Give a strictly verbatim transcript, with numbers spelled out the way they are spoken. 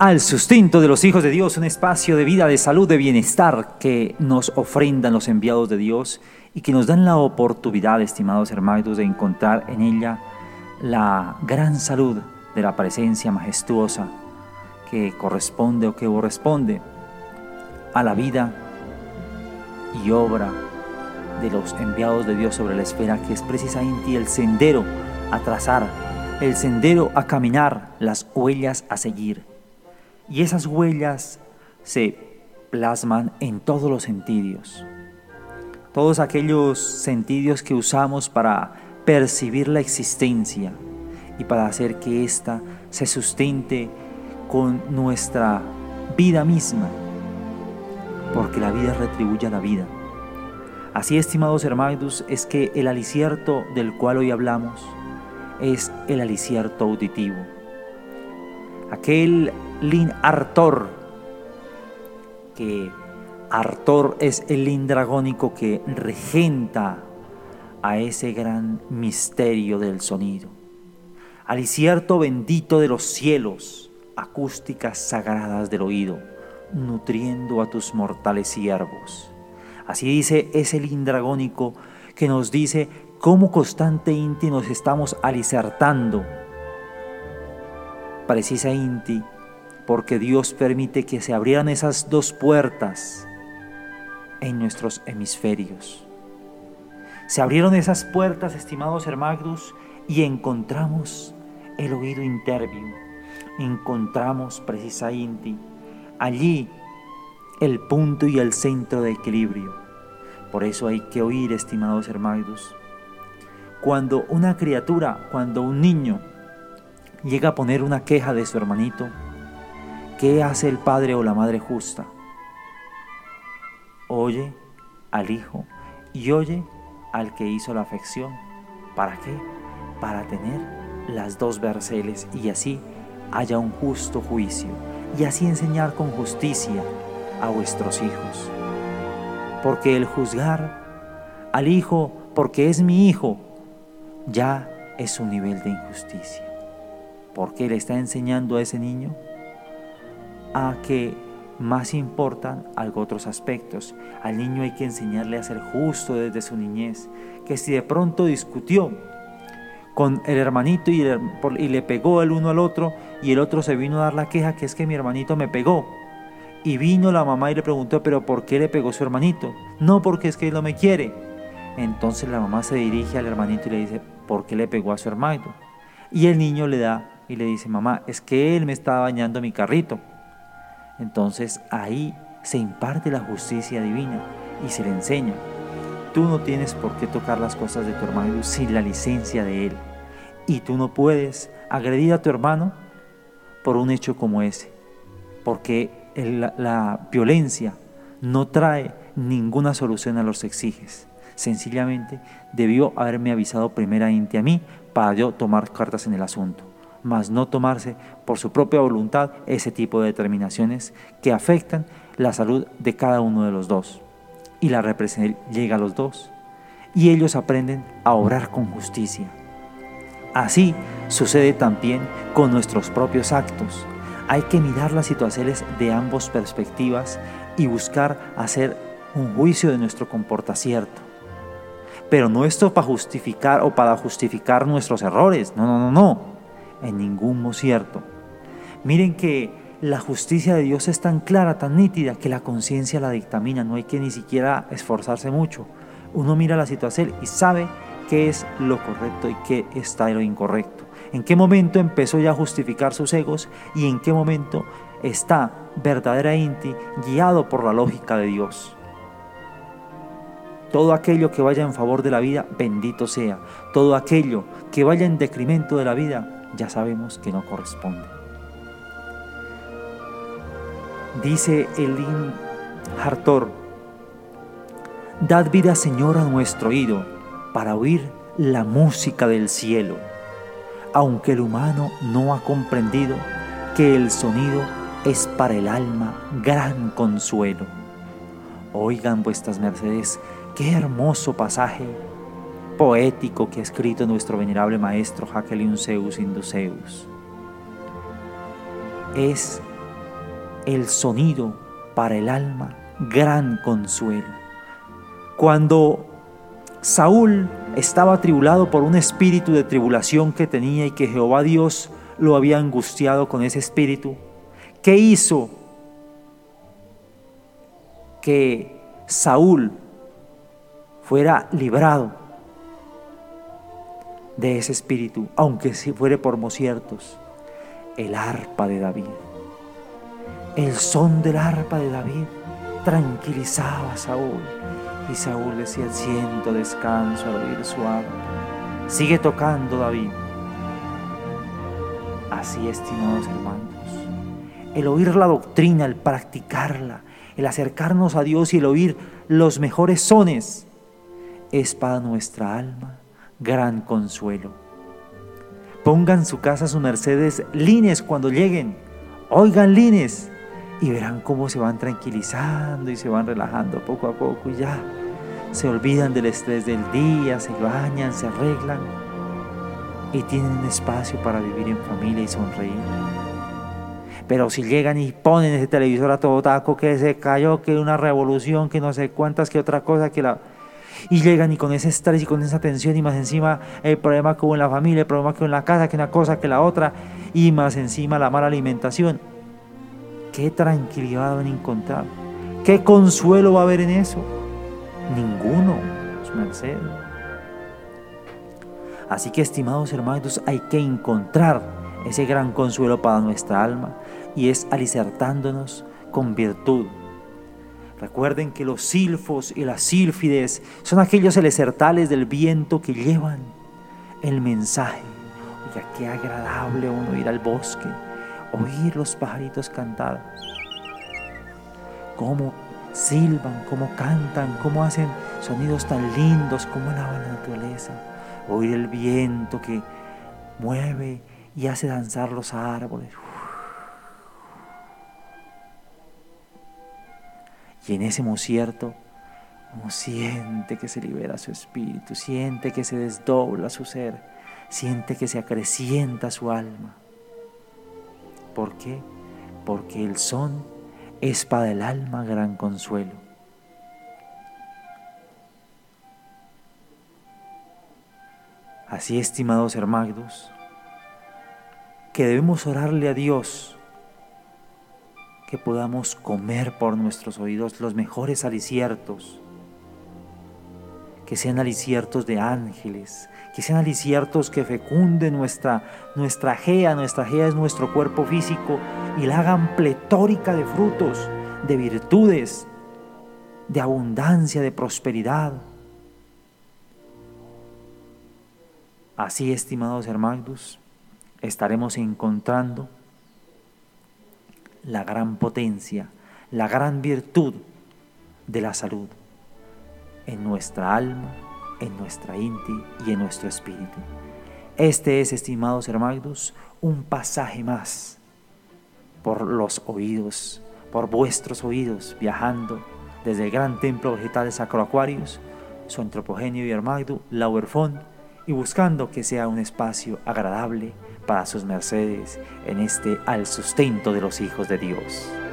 al sustento de los hijos de Dios, un espacio de vida, de salud, de bienestar que nos ofrendan los enviados de Dios y que nos dan la oportunidad, estimados hermanos, de encontrar en ella la gran salud de la presencia majestuosa que corresponde o que corresponde a la vida y obra de los enviados de Dios sobre la esfera, que es precisamente el sendero a trazar, el sendero a caminar, las huellas a seguir. Y esas huellas se plasman en todos los sentidos, todos aquellos sentidos que usamos para percibir la existencia y para hacer que ésta se sustente con nuestra vida misma, porque la vida retribuye a la vida. Así, estimados hermanos, es que el alicierto del cual hoy hablamos es el alicierto auditivo. Aquel lin artor, que artor es el lin dragónico que regenta a ese gran misterio del sonido. Alicierto bendito de los cielos, acústicas sagradas del oído, nutriendo a tus mortales siervos. Así dice ese lin dragónico que nos dice cómo constantemente nos estamos alicertando. Precisa Inti, porque Dios permite que se abrieran esas dos puertas en nuestros hemisferios. Se abrieron esas puertas, estimados hermanos, y encontramos el oído intervio, encontramos precisa Inti, allí el punto y el centro de equilibrio. Por eso hay que oír, estimados hermanos. Cuando una criatura, cuando un niño llega a poner una queja de su hermanito, ¿qué hace el padre o la madre justa? Oye al hijo y oye al que hizo la afección. ¿Para qué? Para tener las dos verceles y así haya un justo juicio, y así enseñar con justicia a vuestros hijos. Porque el juzgar al hijo porque es mi hijo ya es un nivel de injusticia, porque le está enseñando a ese niño a que más importan algo otros aspectos. Al niño hay que enseñarle a ser justo desde su niñez, que si de pronto discutió con el hermanito y, el, y le pegó el uno al otro, y el otro se vino a dar la queja que es que mi hermanito me pegó, y vino la mamá y le preguntó, pero ¿por qué le pegó su hermanito? No, porque es que él no me quiere. Entonces la mamá se dirige al hermanito y le dice, ¿por qué le pegó a su hermanito? Y el niño le da y le dice, mamá, es que él me estaba bañando mi carrito. Entonces ahí se imparte la justicia divina y se le enseña, tú no tienes por qué tocar las cosas de tu hermano sin la licencia de él, y tú no puedes agredir a tu hermano por un hecho como ese, porque el, la, la violencia no trae ninguna solución a los exiges. Sencillamente debió haberme avisado primeramente a mí para yo tomar cartas en el asunto, mas no tomarse por su propia voluntad ese tipo de determinaciones que afectan la salud de cada uno de los dos. Y la represión llega a los dos, y ellos aprenden a obrar con justicia. Así sucede también con nuestros propios actos. Hay que mirar las situaciones de ambas perspectivas y buscar hacer un juicio de nuestro comportacierto. Pero no esto para justificar o para justificar nuestros errores, no, no, no, no, en ningún modo cierto. Miren que la justicia de Dios es tan clara, tan nítida, que la conciencia la dictamina, no hay que ni siquiera esforzarse mucho. Uno mira la situación y sabe qué es lo correcto y qué está lo incorrecto. En qué momento empezó ya a justificar sus egos y en qué momento está verdaderamente guiado por la lógica de Dios. Todo aquello que vaya en favor de la vida, bendito sea. Todo aquello que vaya en decremento de la vida, ya sabemos que no corresponde. Dice el Lin Hartor, dad vida, Señor, a nuestro oído para oír la música del cielo, aunque el humano no ha comprendido que el sonido es para el alma gran consuelo. Oigan vuestras mercedes, qué hermoso pasaje poético que ha escrito nuestro venerable maestro Jacqueline Zeus Induceus. Es el sonido para el alma, gran consuelo. Cuando Saúl estaba atribulado por un espíritu de tribulación que tenía y que Jehová Dios lo había angustiado con ese espíritu, ¿qué hizo que Saúl fuera librado de ese espíritu, aunque si fuere por mociertos? El arpa de David. El son del arpa de David tranquilizaba a Saúl, y Saúl decía: siento descanso al oír su arpa. Sigue tocando, David. Así, estimados hermanos, el oír la doctrina, el practicarla, el acercarnos a Dios y el oír los mejores sones es para nuestra alma gran consuelo. Pongan su casa sus mercedes lines cuando lleguen, oigan lines, y verán cómo se van tranquilizando y se van relajando poco a poco, y ya se olvidan del estrés del día, se bañan, se arreglan y tienen un espacio para vivir en familia y sonreír. Pero si llegan y ponen ese televisor a todo taco, que se cayó, que una revolución, que no sé cuántas, que otra cosa, que la... y llegan y con ese estrés y con esa tensión, y más encima el problema que hubo en la familia, el problema que hubo en la casa, que una cosa, que la otra, y más encima la mala alimentación. ¿Qué tranquilidad van a encontrar? ¿Qué consuelo va a haber en eso? Ninguno, su merced. Así que, estimados hermanos, hay que encontrar ese gran consuelo para nuestra alma, y es alicertándonos con virtud. Recuerden que los silfos y las sílfides son aquellos elesertales del viento que llevan el mensaje. Oiga, qué agradable uno ir al bosque, oír los pajaritos cantar, cómo silban, cómo cantan, cómo hacen sonidos tan lindos, cómo alaban la naturaleza, oír el viento que mueve y hace danzar los árboles. Y en ese mocierto uno siente que se libera su espíritu, siente que se desdobla su ser, siente que se acrecienta su alma. ¿Por qué? Porque el son es para el alma gran consuelo. Así, estimados hermanos, que debemos orarle a Dios que podamos comer por nuestros oídos los mejores aliciertos, que sean aliciertos de ángeles, que sean aliciertos que fecunden nuestra, nuestra gea. Nuestra gea es nuestro cuerpo físico, y la hagan pletórica de frutos, de virtudes, de abundancia, de prosperidad. Así, estimados hermanos, estaremos encontrando la gran potencia, la gran virtud de la salud en nuestra alma, en nuestra inti y en nuestro espíritu. Este es, estimados hermanos, un pasaje más por los oídos, por vuestros oídos, viajando desde el gran templo vegetal de Sacro Aquarius, su antropogenio y hermano Lauerfond, y buscando que sea un espacio agradable para sus mercedes en este al sustento de los hijos de Dios.